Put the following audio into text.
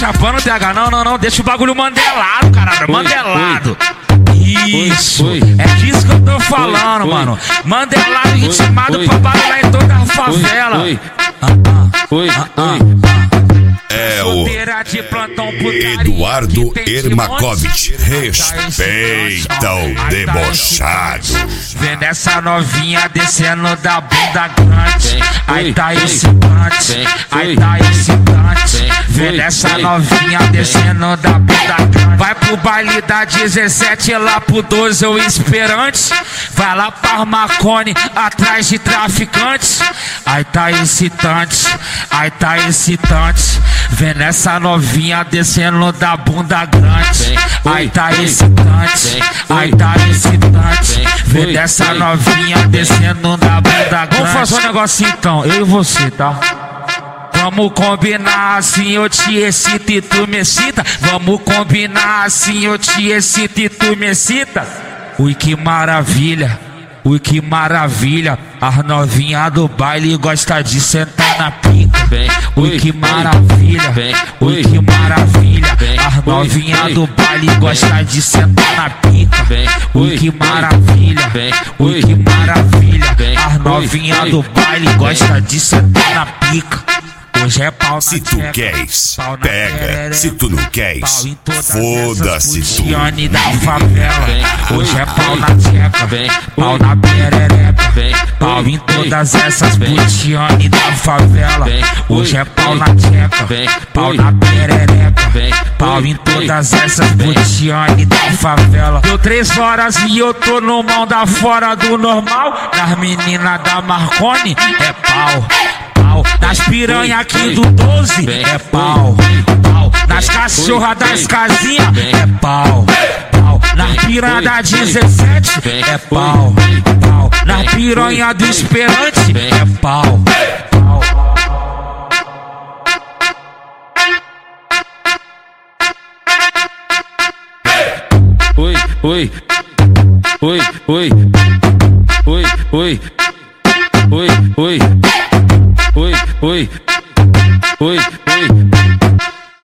chapando, TH. Não, deixa o bagulho mandelado, caralho. Mandelado. Isso, é disso que eu tô falando, mano. Mandelado intimado pra barulhar em toda a favela. É o Eduardo Ermakovich. Respeita o debochado. Vendo essa novinha descendo da bunda grande. Aí tá excitante, aí tá excitante. Vendo essa novinha descendo da bunda grande. Vai pro baile da 17, lá pro 12 eu esperante. Vai lá pra Marconi, atrás de traficantes. Aí tá excitante, aí tá excitante. Vendo essa novinha descendo da bunda grande. Aí tá excitante, aí tá excitante. Vendo essa novinha descendo da bunda grande. Vamos fazer um negócio então, eu e você, tá? Vamos combinar assim, eu te excito e tu me excita. Vamos combinar assim, eu te excito e tu me excita. Ui, que maravilha. Ui, que maravilha, as novinhas do baile gostam de sentar na pica. Ui, que maravilha, ui, que maravilha, as novinhas do baile gostam de sentar na pica. Ui, que maravilha, ui, que maravilha, as novinhas do baile gostam de sentar na pica. Hoje é pau na Se tu queres, pega. Se tu não queres, foda-se tu. Da favela. Hoje é pau na tcheca, pau na perereca, pau em todas essas putiane da favela. Hoje é pau na tcheca, pau na perereca, pau em todas essas putiane da favela. Deu 3 horas e eu tô no mão da fora do normal. Das meninas da Marconi é pau. Nas piranha aqui do 12 é pau. Nas cachorras das casinhas é pau. Nas piranha da 17 é pau. Nas piranha do Esperante é pau. Oi, oi, oi, oi, oi, oi, oi, oi. Oi, oi, oi, oi.